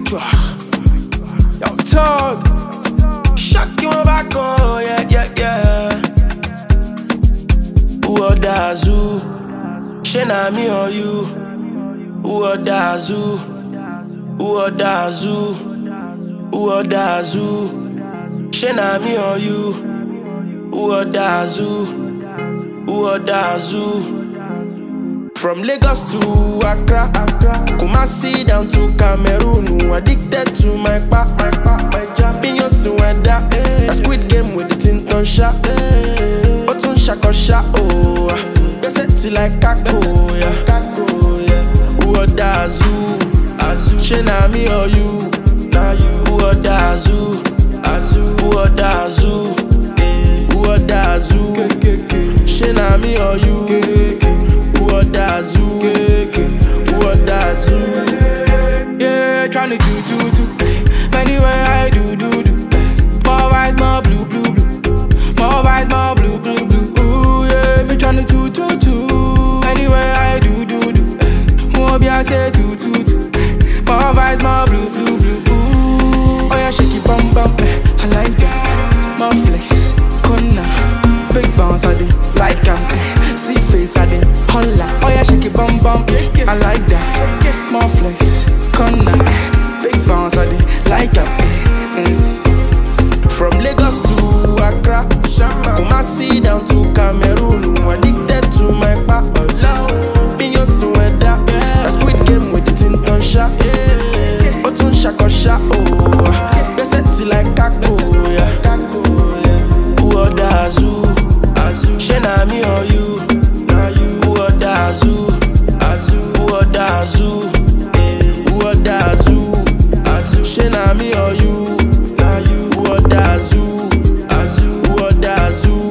Yo, talk. Shock you back, oh, yeah. Who order zoo? Shena me or you? Who order zoo? Who order zoo? Who order zoo? Shena me or you? Who order zoo? Who order zoo? From Lagos to Accra, Kumasi down to Cameroon. Addicted to my jab in your weather. A Squid Game with the Tinton shot. Otun shako shot, oh. Beseti like kako, yeah. Who order zoo? Shena me or you? Who order zoo? Who order zoo? Who order zoo? Shena me or you? Who order zoo? Who order zoo? Yeah, tryna do. Anywhere I do. More vibes, more blue. More vibes, more blue. Ooh, yeah, me tryna do. Anywhere I do. More be I say do. More vibes, more blue. Ooh, oh yeah, shake it bum. I like that. More flex, corner, big bounce I do. Like see face I do. Holla, oh yeah, shake it bum. I like that. More flex, corner, big bounce I do. Like From Lagos to Accra, Kumasi down to Cameroon. Addicted to my in your weather. A Squid Game with the Tinton shot. Otun shako shot, oh. Beseti like kako, yeah. Who order zoo? Shena me or you? Who order zoo? Who order zoo? Who order zoo? Shena me or you? Who order zoo? Who order zoo?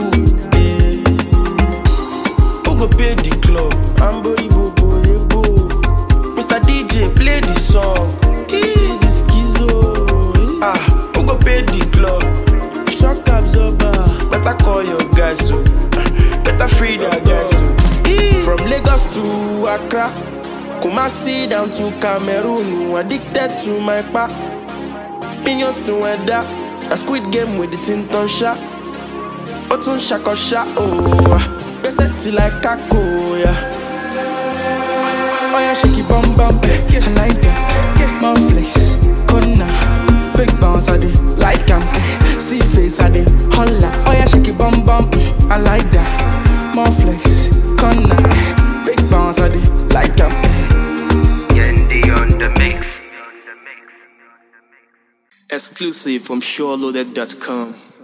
Who go pay the club? Ambori bobo yebo. Mr. DJ play the song. See the schizo. Who go pay the club? Shock absorber. Better call your guys so. Better free their guys so. From Lagos to Accra, Kumasi down to Cameroon. Addicted to my in your weather. A Squid Game with the Tinton shot. Otun shako shot, oh. Beseti like kako, yeah. oh yeah, shake it bum. I like that. More flex, corner, big bounce I do. Like see face I do. Holla, oh yeah, shake it bum. I like that. More flex, corner, big bounce I do. Like Yendi on the mix. Exclusive from SureLoaded.com.